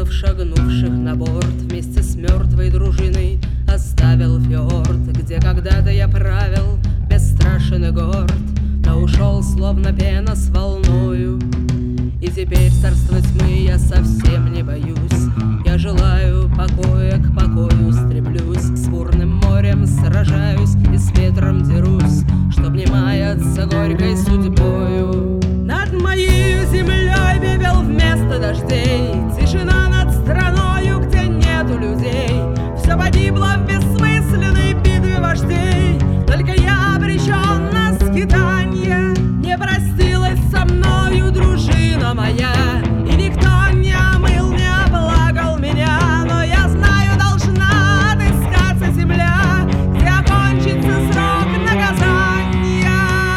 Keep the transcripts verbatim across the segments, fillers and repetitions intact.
Ангелов, шагнувших на борт вместе с мертвой дружиной, оставил фьорд, где когда-то я правил, бесстрашен и горд, но ушел словно пена с волною. И теперь царства тьмы я совсем не боюсь. Я желаю покоя, к покою стремлюсь, с бурным морем сражаюсь и с ветром дерусь, чтоб не маяться горькой судьбою. Над моей землей пепел вместо дождей, тишина над страною, где нету людей. Все погибло в бессмысленной битве вождей, только я обречен на скитанье. Не простилась со мною дружина моя, и никто не омыл, не оплакал меня. Но я знаю, должна отыскаться земля, где окончится срок наказания.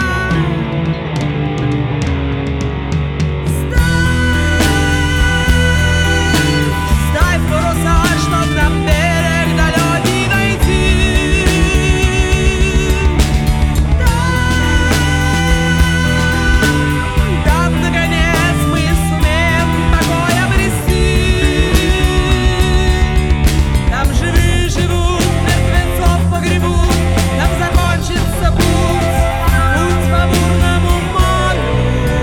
Ставь паруса, чтоб на берег далекий дойти. Там, наконец, мы сумеем покой обрести. Там живые живут, мертвецов погребут, там закончится путь, путь по бурному морю.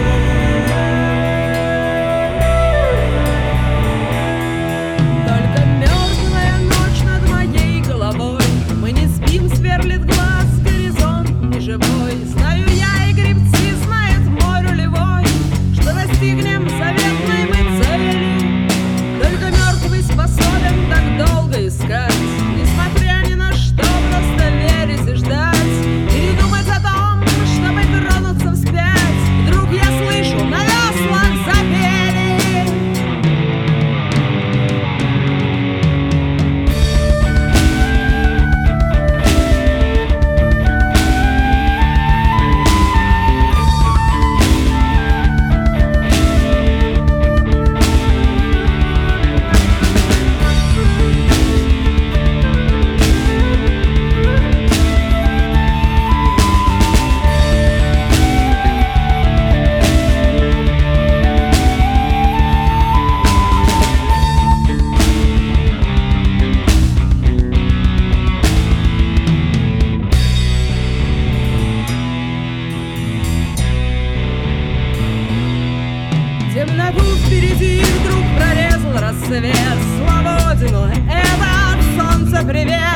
Только мертвая ночь над моей головой, мы не спим, сверлит глаз горизонт неживой. Знаю я, и гребцы знает море рулевой, что достигнем заветной мы цели. Только мертвый способен так долго искать, несмотря ни на что, просто верить и ждать, и не думать о том, чтобы тронуться вспять. Вдруг я слышу, на веслах запели. Темноту впереди вдруг прорезал рассвет. Слава Одину, это от солнца привет.